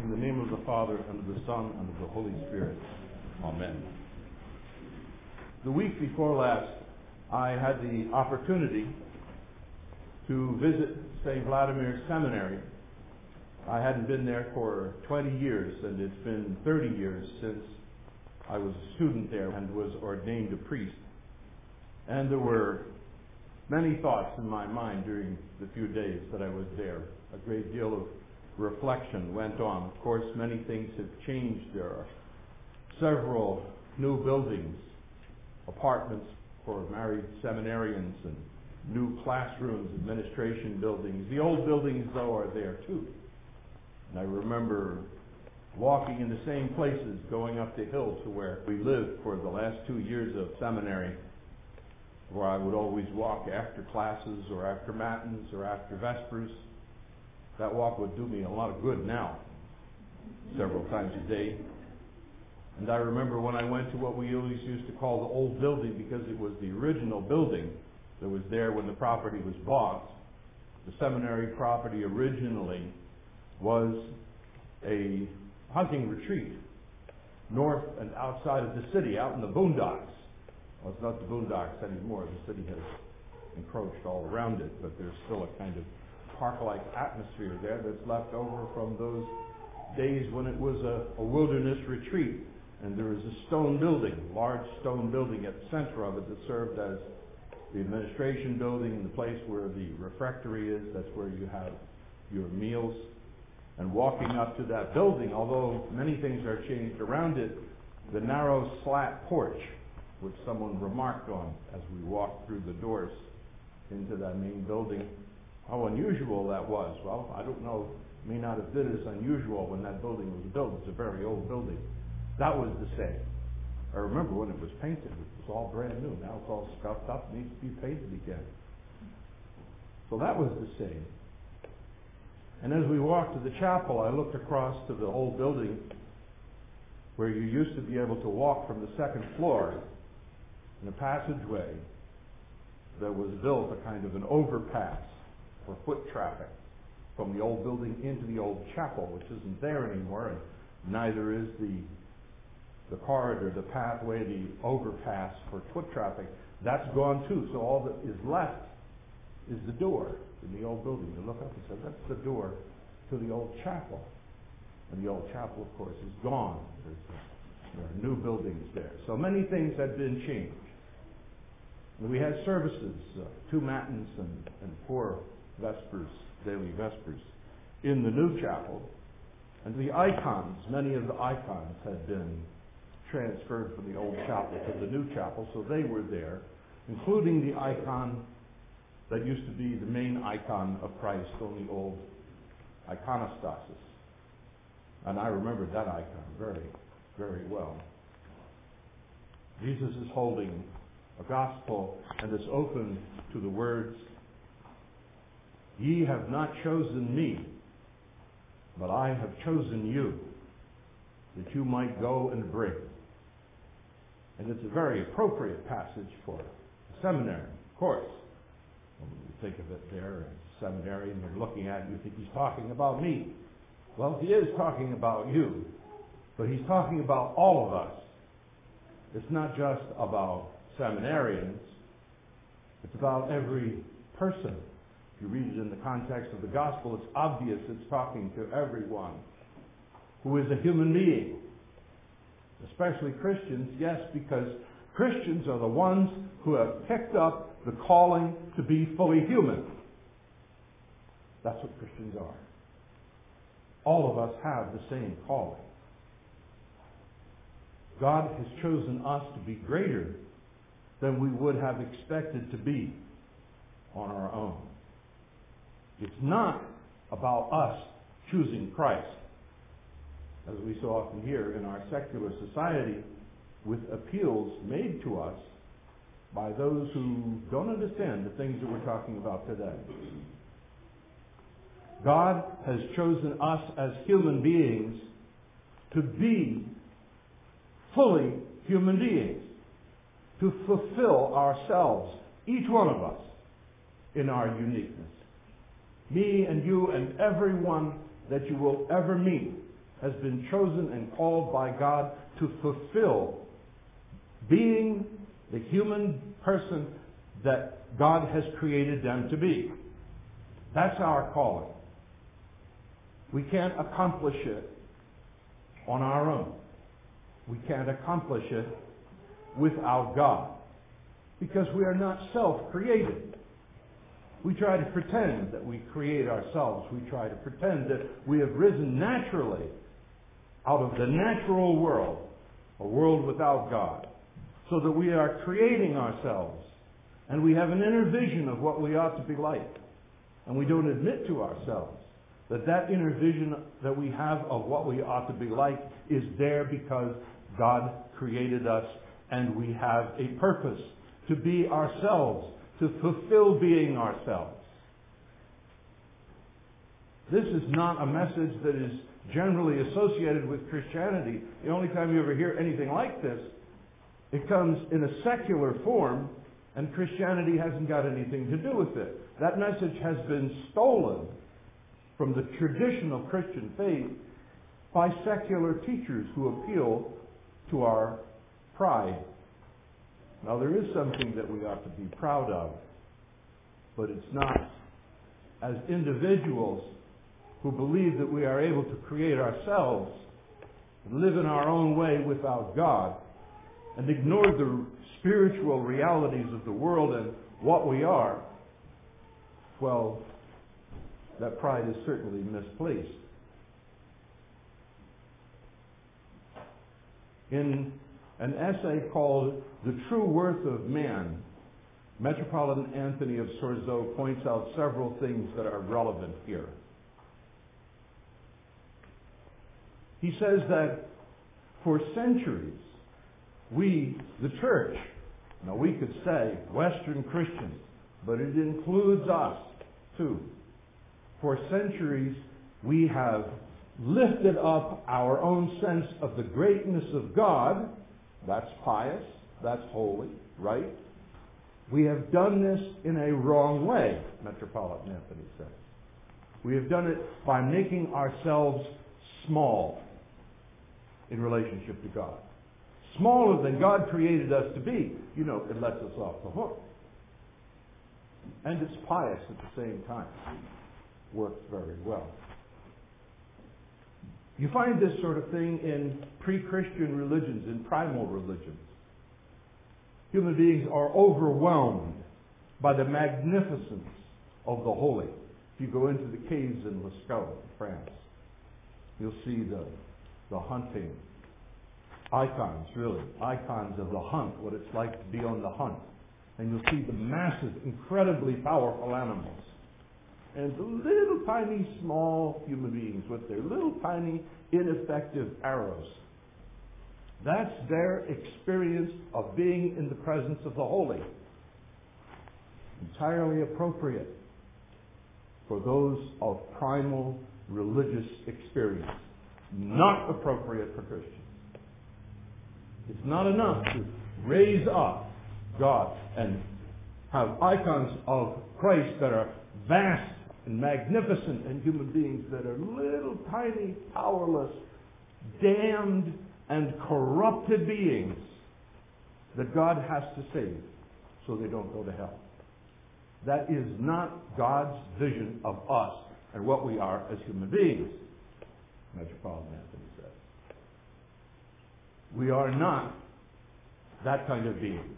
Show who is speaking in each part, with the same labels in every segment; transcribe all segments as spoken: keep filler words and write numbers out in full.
Speaker 1: In the name of the Father, and of the Son, and of the Holy Spirit. Amen. The week before last, I had the opportunity to visit Saint Vladimir Seminary. I hadn't been there for twenty years, and it's been thirty years since I was a student there and was ordained a priest. And there were many thoughts in my mind during the few days that I was there. A great deal of reflection went on. Of course, many things have changed. There are several new buildings, apartments for married seminarians, and new classrooms, administration buildings. The old buildings, though, are there too. And I remember walking in the same places, going up the hill to where we lived for the last two years of seminary, where I would always walk after classes or after matins or after vespers. That walk would do me a lot of good now, several times a day. And I remember when I went to what we always used to call the old building, because it was the original building that was there when the property was bought. The seminary property originally was a hunting retreat north and outside of the city, out in the boondocks. Well, it's not the boondocks anymore. The city has encroached all around it, but there's still a kind of park-like atmosphere there that's left over from those days when it was a, a wilderness retreat. And there is a stone building, a large stone building at the center of it that served as the administration building and the place where the refectory is. That's where you have your meals. And walking up to that building, although many things are changed around it, the narrow slat porch, which someone remarked on as we walked through the doors into that main building, how unusual that was. Well, I don't know, it may not have been as unusual when that building was built. It's a very old building. That was the same. I remember when it was painted, it was all brand new. Now it's all scuffed up, needs to be painted again. So that was the same. And as we walked to the chapel, I looked across to the old building where you used to be able to walk from the second floor in a passageway that was built, a kind of an overpass for foot traffic from the old building into the old chapel, which isn't there anymore, and neither is the the corridor, the pathway, the overpass for foot traffic. That's gone too. So all that is left is the door in the old building. You look up and say, that's the door to the old chapel. And the old chapel, of course, is gone. There's, there are new buildings there. So many things have been changed. And we had services, uh, two matins and, and four vespers, daily vespers, in the new chapel. And the icons, many of the icons had been transferred from the old chapel to the new chapel, so they were there, including the icon that used to be the main icon of Christ on the old iconostasis. And I remember that icon very, very well. Jesus is holding a gospel, and it's open to the words, "Ye have not chosen me, but I have chosen you, that you might go and bring." And it's a very appropriate passage for a seminary, of course. When you think of it there, a seminary, and you're looking at it, you think he's talking about me. Well, he is talking about you, but he's talking about all of us. It's not just about seminarians. It's about every person. If you read it in the context of the gospel, it's obvious it's talking to everyone who is a human being. Especially Christians, yes, because Christians are the ones who have picked up the calling to be fully human. That's what Christians are. All of us have the same calling. God has chosen us to be greater than we would have expected to be on our own. It's not about us choosing Christ, as we so often hear in our secular society, with appeals made to us by those who don't understand the things that we're talking about today. God has chosen us as human beings to be fully human beings, to fulfill ourselves, each one of us, in our uniqueness. Me and you and everyone that you will ever meet has been chosen and called by God to fulfill being the human person that God has created them to be. That's our calling. We can't accomplish it on our own. We can't accomplish it without God, because we are not self-created. We try to pretend that we create ourselves. We try to pretend that we have risen naturally out of the natural world, a world without God, so that we are creating ourselves, and we have an inner vision of what we ought to be like. And we don't admit to ourselves that that inner vision that we have of what we ought to be like is there because God created us, and we have a purpose to be ourselves, to fulfill being ourselves. This is not a message that is generally associated with Christianity. The only time you ever hear anything like this, it comes in a secular form, and Christianity hasn't got anything to do with it. That message has been stolen from the traditional Christian faith by secular teachers who appeal to our pride. Now, there is something that we ought to be proud of, but it's not as individuals who believe that we are able to create ourselves and live in our own way without God and ignore the spiritual realities of the world and what we are. Well, that pride is certainly misplaced. In an essay called The True Worth of Man, Metropolitan Anthony of Sourzeau points out several things that are relevant here. He says that for centuries, we, the church, now we could say Western Christians, but it includes us too. For centuries, we have lifted up our own sense of the greatness of God. That's pious, that's holy, right? We have done this in a wrong way, Metropolitan Anthony says. We have done it by making ourselves small in relationship to God. Smaller than God created us to be. You know, it lets us off the hook. And it's pious at the same time. Works very well. You find this sort of thing in pre-Christian religions, in primal religions. Human beings are overwhelmed by the magnificence of the holy. If you go into the caves in Lascaux, France, you'll see the, the hunting icons, really, icons of the hunt, what it's like to be on the hunt. And you'll see the massive, incredibly powerful animals. And the little tiny small human beings with their little tiny ineffective arrows. That's their experience of being in the presence of the holy. Entirely appropriate for those of primal religious experience. Not appropriate for Christians. It's not enough to raise up God and have icons of Christ that are vast and magnificent, and human beings that are little tiny, powerless, damned and corrupted beings that God has to save so they don't go to hell. That is not God's vision of us and what we are as human beings, Metropolitan Anthony says. We are not that kind of being.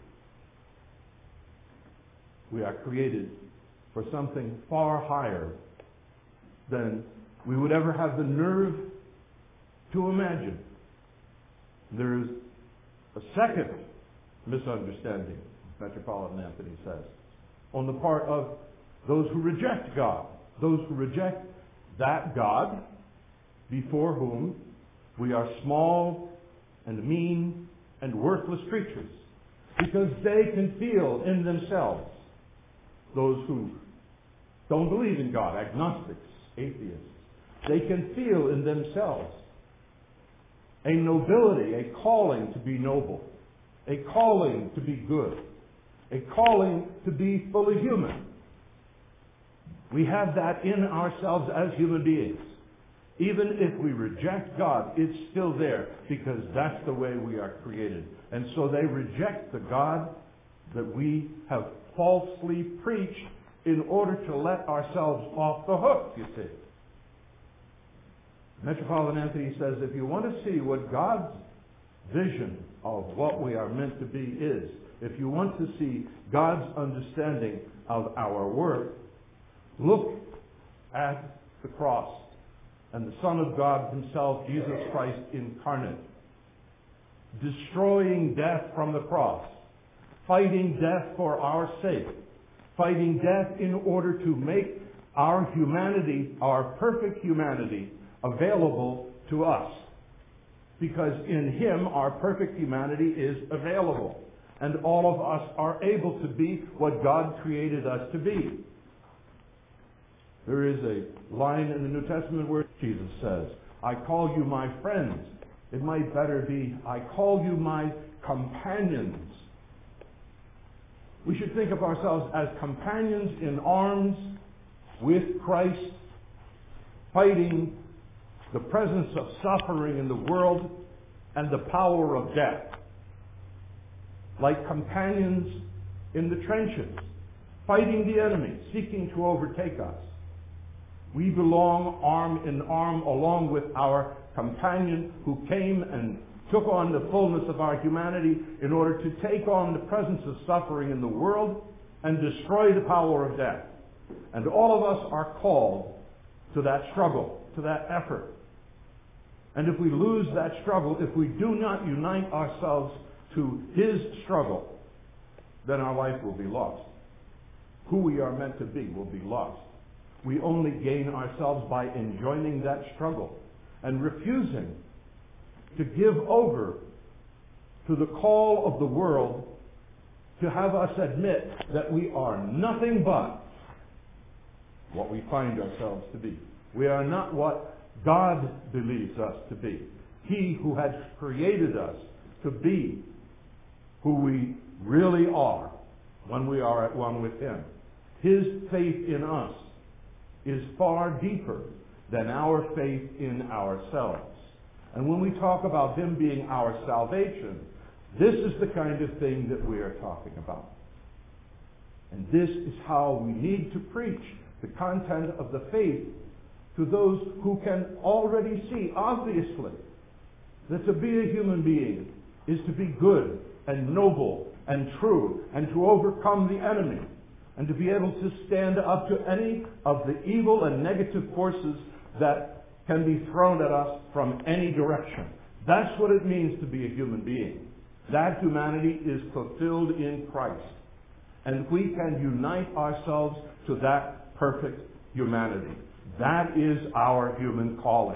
Speaker 1: We are created for something far higher than we would ever have the nerve to imagine. There is a second misunderstanding, Metropolitan Anthony says, on the part of those who reject God, those who reject that God before whom we are small and mean and worthless creatures, because they can feel in themselves, those who don't believe in God, agnostics, atheists, they can feel in themselves a nobility, a calling to be noble, a calling to be good, a calling to be fully human. We have that in ourselves as human beings. Even if we reject God, it's still there because that's the way we are created. And so they reject the God that we have falsely preached in order to let ourselves off the hook, you see. Metropolitan Anthony says, if you want to see what God's vision of what we are meant to be is, if you want to see God's understanding of our work, look at the cross and the Son of God himself, Jesus Christ incarnate, destroying death from the cross, fighting death for our sake, fighting death in order to make our humanity, our perfect humanity, available to us. Because in Him, our perfect humanity is available. And all of us are able to be what God created us to be. There is a line in the New Testament where Jesus says, I call you my friends. It might better be, I call you my companions. We should think of ourselves as companions in arms with Christ, fighting the presence of suffering in the world and the power of death. Like companions in the trenches, fighting the enemy, seeking to overtake us. We belong arm in arm along with our companion who came and took on the fullness of our humanity in order to take on the presence of suffering in the world and destroy the power of death. And all of us are called to that struggle, to that effort. And if we lose that struggle, if we do not unite ourselves to His struggle, then our life will be lost. Who we are meant to be will be lost. We only gain ourselves by enjoining that struggle and refusing to give over to the call of the world to have us admit that we are nothing but what we find ourselves to be. We are not what God believes us to be. He who has created us to be who we really are when we are at one with Him. His faith in us is far deeper than our faith in ourselves. And when we talk about Him being our salvation, this is the kind of thing that we are talking about. And this is how we need to preach the content of the faith to those who can already see, obviously, that to be a human being is to be good and noble and true and to overcome the enemy and to be able to stand up to any of the evil and negative forces that can be thrown at us from any direction. That's what it means to be a human being. That humanity is fulfilled in Christ. And we can unite ourselves to that perfect humanity. That is our human calling.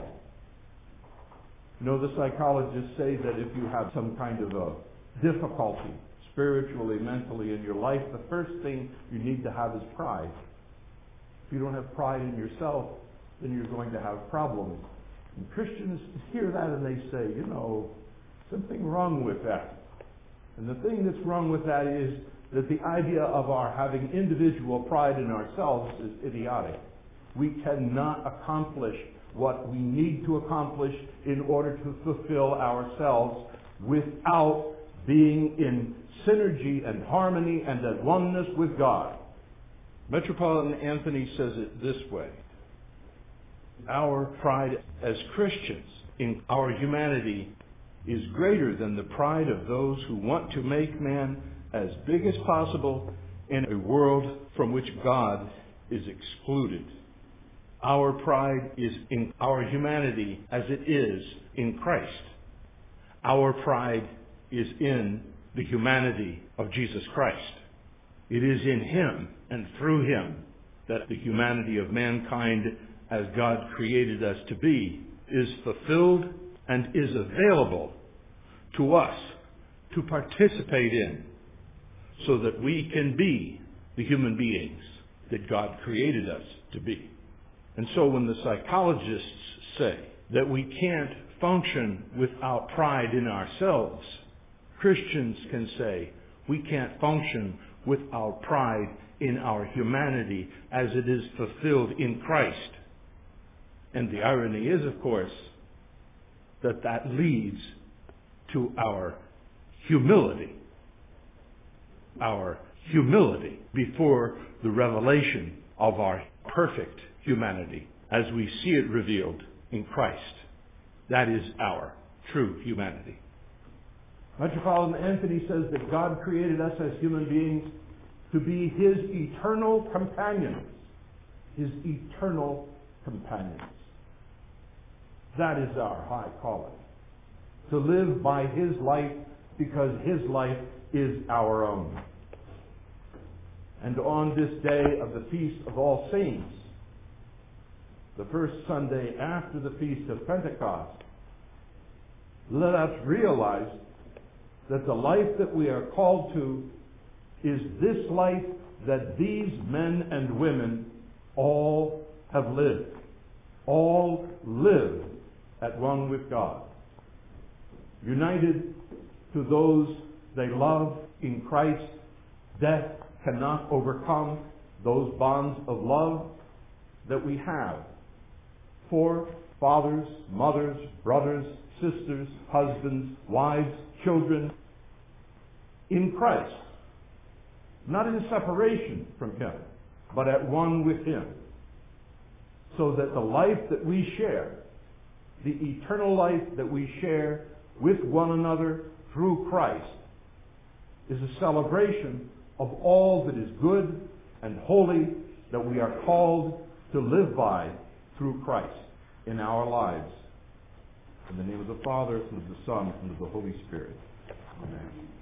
Speaker 1: You know, the psychologists say that if you have some kind of a difficulty, spiritually, mentally in your life, the first thing you need to have is pride. If you don't have pride in yourself, then you're going to have problems. And Christians hear that and they say, you know, something wrong with that. And the thing that's wrong with that is that the idea of our having individual pride in ourselves is idiotic. We cannot accomplish what we need to accomplish in order to fulfill ourselves without being in synergy and harmony and at oneness with God. Metropolitan Anthony says it this way. Our pride as Christians in our humanity is greater than the pride of those who want to make man as big as possible in a world from which God is excluded. Our pride is in our humanity as it is in Christ. Our pride is in the humanity of Jesus Christ. It is in Him and through Him that the humanity of mankind as God created us to be is fulfilled and is available to us to participate in so that we can be the human beings that God created us to be. And so when the psychologists say that we can't function without pride in ourselves, Christians can say we can't function without pride in our humanity as it is fulfilled in Christ. And the irony is, of course, that that leads to our humility. Our humility before the revelation of our perfect humanity as we see it revealed in Christ. That is our true humanity. Metropolitan Anthony says that God created us as human beings to be His eternal companions. His eternal companions. That is our high calling. To live by His life because His life is our own. And on this day of the Feast of All Saints, the first Sunday after the Feast of Pentecost, let us realize that the life that we are called to is this life that these men and women all have lived. All live at one with God. United to those they love in Christ, death cannot overcome those bonds of love that we have for fathers, mothers, brothers, sisters, husbands, wives, children in Christ. Not in separation from Him, but at one with Him. So that the life that we share, the eternal life that we share with one another through Christ, is a celebration of all that is good and holy that we are called to live by through Christ in our lives. In the name of the Father, and of the Son, and of the Holy Spirit. Amen.